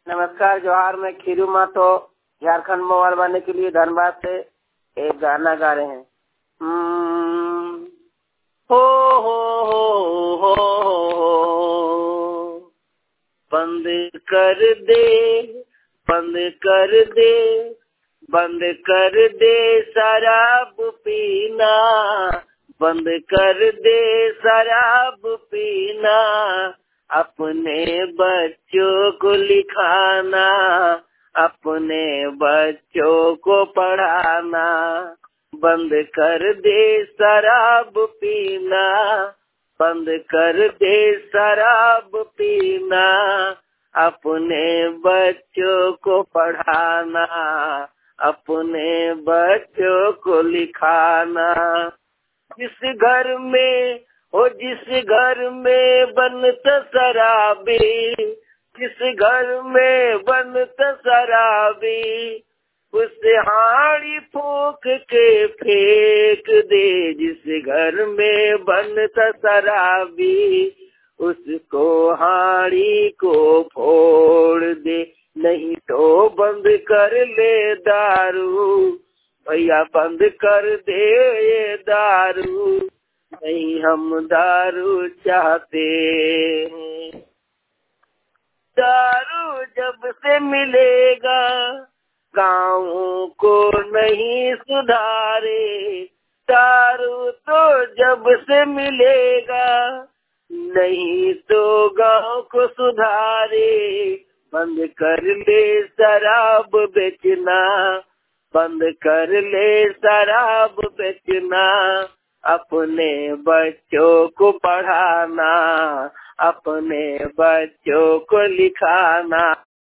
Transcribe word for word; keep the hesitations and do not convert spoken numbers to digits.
नमस्कार जोहार, मैं खीरू मातो झारखंड मोबाइल वाले के लिए धनबाद से एक गाना गा रहे हैं। हम्म, हो हो हो हो हो बंद कर दे बंद कर दे बंद कर दे शराब पीना, बंद कर दे शराब पीना, अपने बच्चों को लिखाना, अपने बच्चों को पढ़ाना। बंद कर दे शराब पीना, बंद कर दे शराब पीना, अपने बच्चों को पढ़ाना, अपने बच्चों को लिखाना। जिस घर में ओ जिस घर में बनता शराबी, जिस घर में बनता शराबी, उसे हाड़ी फूंक के फेंक दे। जिस घर में बनता शराबी, उसको हाड़ी को फोड़ दे। नहीं तो बंद कर ले दारू, भैया बंद कर दे ये दारू, नहीं हम दारू चाहते। दारू जब से मिलेगा गाँव को नहीं सुधारे, दारू तो जब से मिलेगा नहीं तो गाँव को सुधारे। बंद कर ले शराब बेचना, बंद कर ले शराब बेचना, अपने बच्चों को पढ़ाना, अपने बच्चों को लिखाना।